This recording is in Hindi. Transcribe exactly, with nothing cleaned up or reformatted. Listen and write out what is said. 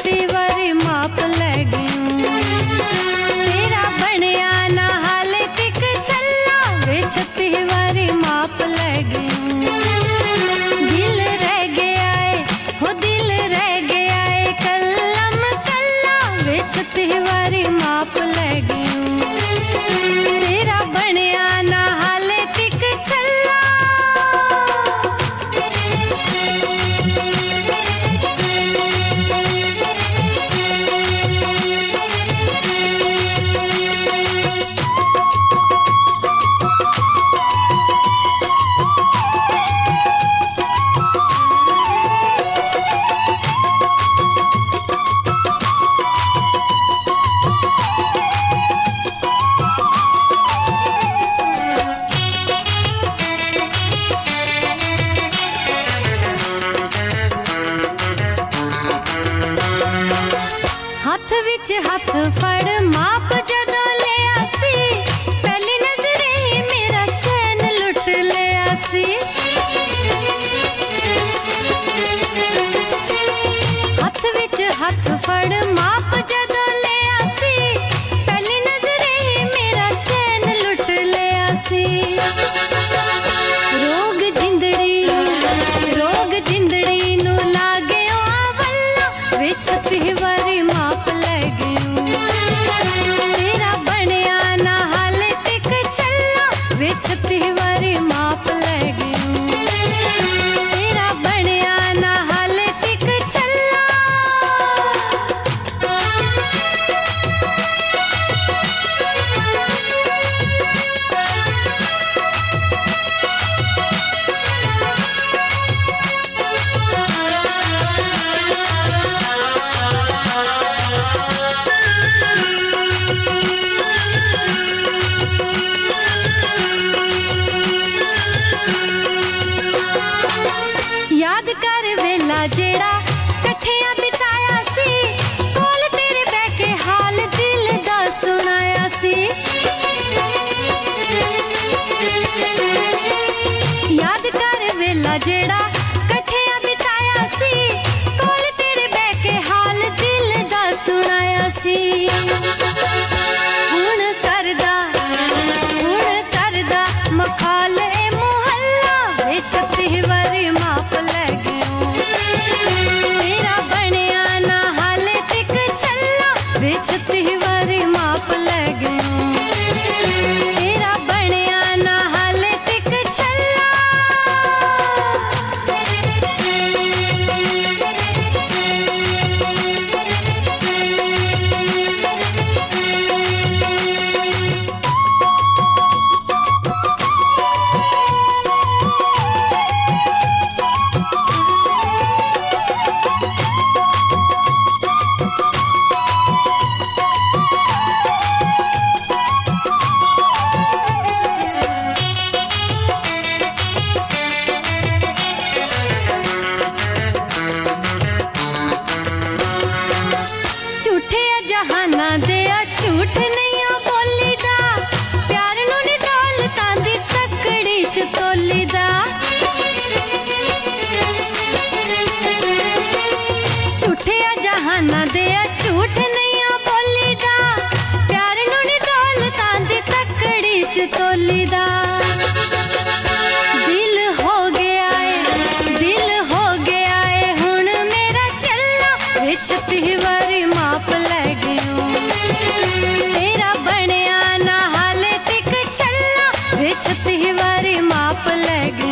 छत्ती वारी माप ले गयूं। तेरा बनया ना हाले तिक छल्ला वे छत्ती वारी माप ले गयूं। दिल रह गया है हो दिल रह गया है कलम कल्ला वे छत्ती वारी माप ले गयूं। तेरा बनया ना हाले तिक छल्ला। हथ विच हथ फड़ माप जदों लिया सी पहली नजरे ही मेरा चैन लुट लिया सी। हथ विच हथ फड़ माप जदों लिया सी पहली नजरे ही मेरा चैन लुट लिया सी। रोग जिंदड़ी रोग जिंदड़ी नू लागे आवल्ला वे छत्ती वारी माप ले गयूं। तेरा बनया ना हाले तिक छल्ला वे छत्ती वारी माप ले गयूं। तेरा बनया ना हाले तिक छल्ला। याद कर वेला जेड़ा कट्ठियां बिताया सी कोल तेरे बह के हाल दिल दा सुनाया सी। याद कर वेला जेड़ा कट्ठियां बिताया सी कोल तेरे बह के हाल दिल दा सुनाया सी। हुण करदा हुण करदा मखाल ए मुहल्ला वे छत्ती वारी माप ले गयूं। तेरा बनया ना हाले तिक छल्ला वे छत्ती वारी माप ले गयूं। तेरा बनया ना हाले तिक छल्ला। झूठे जहाना दिया झूठ नहीं बोली दा प्यार नू नी दौलतां दी तकड़ी च तोली दा। झूठे जहाना दिया झूठ नहीं बोली दा प्यार नू नी दौलतां दी तकड़ी च तोली दा। दिल हो गया है दिल हो गया है हुण मेरा चल्ला वे छत्ती वारी माप ले गयूं। तेरा बनया ना हाले तिक छल्ला वे छत्ती वारी माप ले गयूं।